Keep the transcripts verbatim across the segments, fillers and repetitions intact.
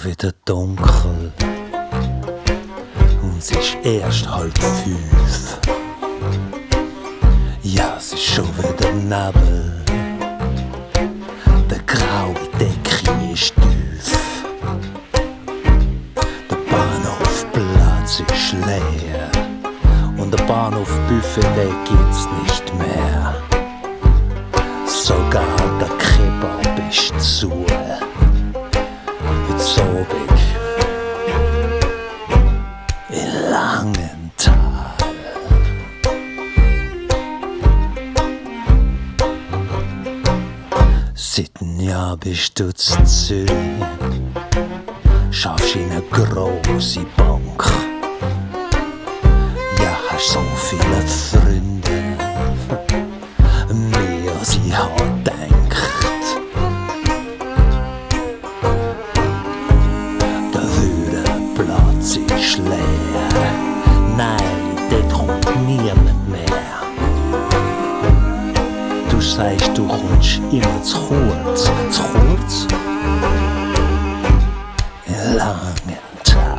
wieder dunkel und es ist erst halb fünf. Ja, es ist schon wieder Nebel, der graue Decke ist tief. Der Bahnhofplatz ist leer und der Bahnhof Buffet, den gibt's nicht mehr. Sogar der Kebab ist zu. Jetzt Abend in Langenthal. Seit einem Jahr bist du zu Zürich, schaffst in eine grosse Bank. Ja, hast so viele Freunde, mehr als ich hab gedacht. Der Würenplatz ist leer, nein, dort kommt niemand mehr. Du sagst, du kommst immer zu kurz, zu kurz in Langenthal.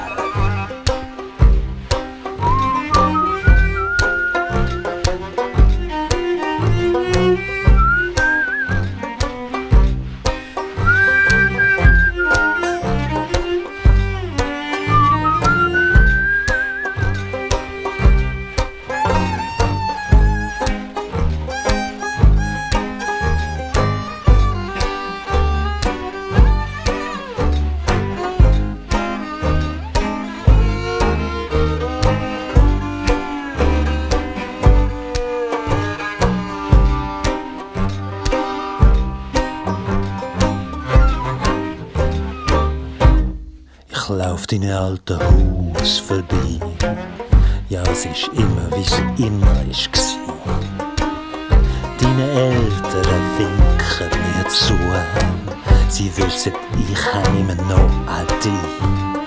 Ich lauf dein alten Haus vorbei. Ja, es ist immer, wie es immer war. Deine Eltern winken mir zu. Sie wissen, ich heime noch an dich.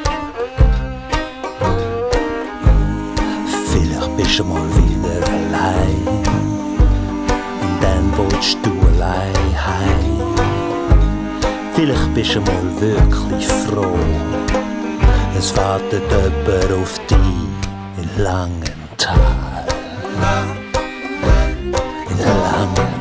Vielleicht bist du mal wieder allein und dann willst du allein heim. Vielleicht bist du mal wirklich froh, es wartet jemand auf dich in Langenthal. In Langenthal.